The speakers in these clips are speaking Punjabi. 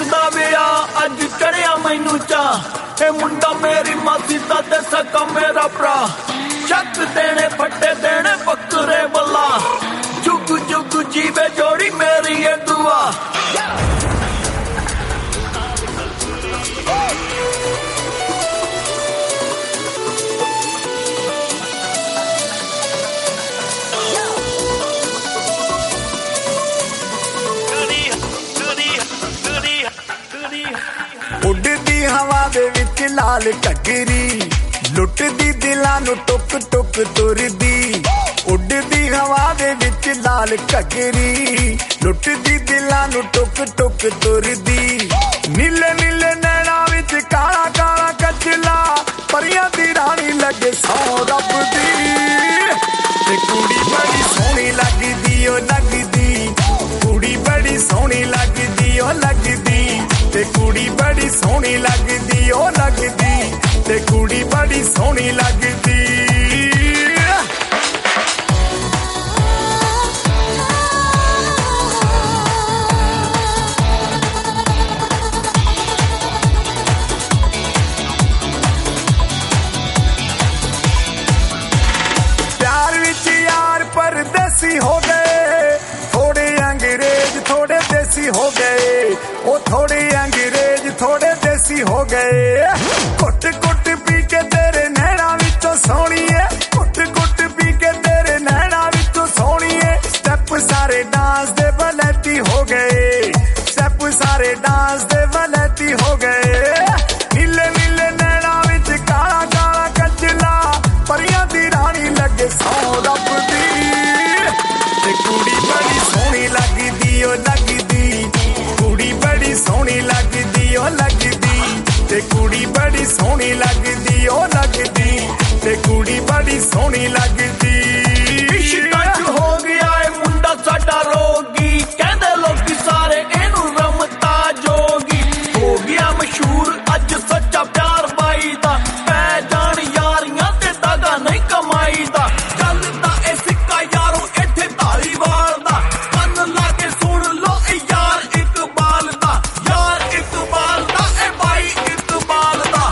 ਦਾ ਵਿਆਹ ਅੱਜ ਚੜਿਆ ਮੈਨੂੰ ਚਾਹ ਇਹ ਮੁੰਡਾ ਮੇਰੀ ਮਾਸੀ ਦਾ ਤੇ ਸਕਾ ਮੇਰਾ ਭਰਾ ਚੱਕ ਦੇਣੇ ਫੱਟੇ ਦੇਣੇ ਬੱਕਰੇ ਬੱਲਾ ਜੁਗ ਜੁਗ ਜੀਵੇ ਜੋੜੀ ਮੇਰੀ ਇਹ ਦੁਆ ਉੱਡਦੀ ਹਵਾ ਦੇ ਵਿੱਚ ਲਾਲ ਘੱਗਰੀ ਲੁੱਟਦੀ ਦਿਲਾਂ ਨੂੰ ਟੁੱਕ ਟੁੱਕ ਤੁਰਦੀ ਉੱਡਦੀ ਹਵਾ ਦੇ ਵਿੱਚ ਲਾਲ ਘੱਗਰੀ ਲੁੱਟਦੀ ਦਿਲਾਂ ਨੂੰ ਟੁੱਕ ਟੁੱਕ ਤੁਰਦੀ ਨੀਲੇ ਨੀਲੇ ਨੈਣਾਂ ਵਿੱਚ ਕਾਲਾ ਕਾਲਾ ਕਚਲਾ ਪਰੀਆਂ ਦੀ ਰਾਣੀ ਲੱਗੇ ਸੌ ਰੱਬ ਦੀ ਤੇ ਕੁੜੀ ਬੜੀ ਸੋਹਣੀ ਲੱਗਦੀ ਓ ਲੱਗਦੀ ਕੁੜੀ ਬੜੀ ਸੋਹਣੀ ਲੱਗਦੀ ਓ ਲੱਗਦੀ ਤੇ ਕੁੜੀ ਬੜੀ ਸੋਹਣੀ ਲੱਗਦੀ ਓ ਲੱਗਦੀ ਤੇ ਕੁੜੀ ਬੜੀ ਸੋਹਣੀ ਲੱਗਦੀ ਪਿਆਰ ਵਿੱਚ ਯਾਰ ਪਰਦੇਸੀ ਹੋ ਗਏ ਥੋੜੇ ਅੰਗਰੇਜ਼ ਥੋੜੇ ਦੇਸੀ ਹੋ ਗਏ ਉਹ ਥੋੜੇ ਅੰਗਰੇਜ਼ ਥੋੜੇ ਦੇਸੀ ਹੋ ਗਏ ਕੁੱਟ ਕੁੱਟ ਪੀ ਕੇ ਤੇਰੇ ਨੈਣਾਂ ਵਿੱਚੋਂ ਸੋਹਣੀਏ ਕੁੱਟ ਕੁੱਟ ਪੀ ਕੇ ਤੇਰੇ ਨੈਣਾਂ ਵਿੱਚੋਂ ਸੋਹਣੀਏ ਸਟੈਪ ਸਾਰੇ ਡਾਂਸ ਦੇ ਵਲੈਤੀ ਹੋ ਗਏ ਸਟੈਪ ਸਾਰੇ ਡਾਂਸ ਦੇ ਵਲੈਤੀ ਹੋ ਗਏ ਨੀਲੇ ਨੀਲੇ ਨੈਣਾਂ ਵਿੱਚ ਕਾਲਾ ਕਾਲਾ ਕਚਲਾ ਪਰੀਆਂ ਦੀ ਰਾਣੀ ਲੱਗੇ ਸੌ ਰੱਬ ਦੀ ਤੇ ਕੁੜੀ ਬੜੀ ਸੋਹਣੀ ਲੱਗਦੀ ਓ ਲੱਗਦੀ ਕੁੜੀ ਬੜੀ ਸੋਹਣੀ ਲੱਗਦੀ ਓ ਲੱਗਦੀ ਤੇ ਕੁੜੀ ਬੜੀ ਸੋਹਣੀ ਲੱਗਦੀ ਓ ਲੱਗਦੀ ਤੇ ਕੁੜੀ ਬੜੀ ਸੋਹਣੀ ਲੱਗਦੀ ਇਸ਼ਕਾਂ 'ਚ ਹੋ ਗਿਆ ਏ ਮੁੰਡਾ ਸਾਡਾ ਰੋਗੀ ਕਹਿੰਦੇ ਲੋਕੀ ਸਾਰੇ ਇਹਨੂੰ ਰਮਤਾ ਜੋਗੀ ਹੋ ਗਿਆ ਮਸ਼ਹੂਰ ਅੱਜ ਸੱਚਾ ਪਿਆਰ ਬਾਈ ਦਾ ਪੈ ਜਾਣ ਯਾਰੀਆਂ ਤੇ ਦਾਗਾ ਨਹੀਂ ਕਮਾਈ ਦਾ ਚੱਲਦਾ ਇਹ ਸਿੱਕਾ ਯਾਰੋ ਇੱਥੇ ਧਾਰੀਵਾਲ ਦਾ ਕੰਨ ਲਾ ਕੇ ਸੁਣ ਲੋ ਇਹ ਯਾਰ ਇਕਬਾਲ ਦਾ ਯਾਰ ਇਕਬਾਲ ਦਾ ਇਹ ਬਾਈ ਇਕਬਾਲ ਦਾ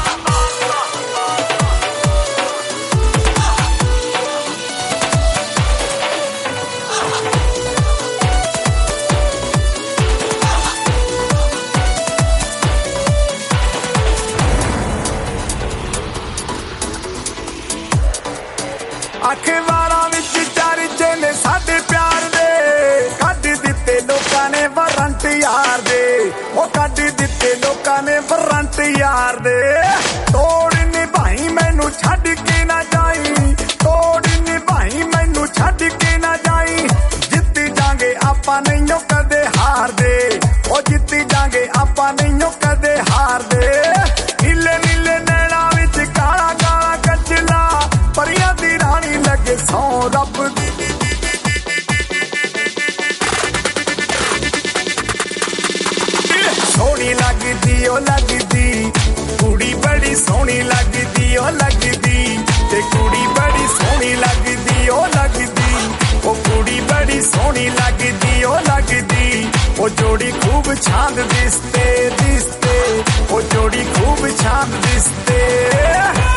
ਅਖਬਾਰਾਂ ਵਿੱਚ ਚਰਚੇ ਨੇ ਸਾਡੇ ਪਿਆਰ ਦੇ ਕੱਢ ਦਿੱਤੇ ਲੋਕਾਂ ਨੇ ਵਾਰੰਟ ਯਾਰ ਦੇ ਉਹ ਕੱਢ ਦਿੱਤੇ ਲੋਕਾਂ ਨੇ ਵਾਰੰਟ ਯਾਰ ਦੇ ਤੋੜ ਨਿਭਾਈ ਮੈਨੂੰ ਛੱਡ ਕੇ ਨਾ ਜਾਈ ਤੋੜ ਨਿਭਾਈ ਮੈਨੂੰ ਛੱਡ ਕੇ ਨਾ ਜਾਈ ਜਿੱਤ ਜਾਗੇ ਆਪਾਂ ਨਹੀਂ ਕਦੇ ਹਾਰਦੇ ਉਹ ਜਿੱਤ ਜਾਗੇ ਆਪਾਂ ਨਹੀਂ ਕਦੇ ਹਾਰਦੇ ਨੀਲੇ ਨੀਲੇ ਨੈਣਾਂ ਵਿੱਚ ਕਾਲਾ ਕਾਲਾ ਕਚਲਾ ਪਰੀਆਂ ਦੀ ਰਾਣੀ ਲੱਗੇ ਸੌ ਰੱਬ ਦੀ ਸੋਹਣੀ ਲੱਗਦੀ ਓ ਲੱਗਦੀ ਕੁੜੀ ਬੜੀ ਸੋਹਣੀ ਲੱਗਦੀ ਓ ਲੱਗਦੀ ਤੇ ਕੁੜੀ ਬੜੀ ਸੋਹਣੀ ਲੱਗਦੀ ਓ ਲੱਗਦੀ ਉਹ ਕੁੜੀ ਬੜੀ ਸੋਹਣੀ ਲੱਗਦੀ ਓ ਲੱਗਦੀ ਉਹ ਜੋੜੀ ਖੂਬ ਛਾਂਦ ਦਿਸਤੇ ਦਿਸਤੇ ਉਹ ਜੋੜੀ ਖੂਬ ਛਾਂਦ ਦਿਸਤੇ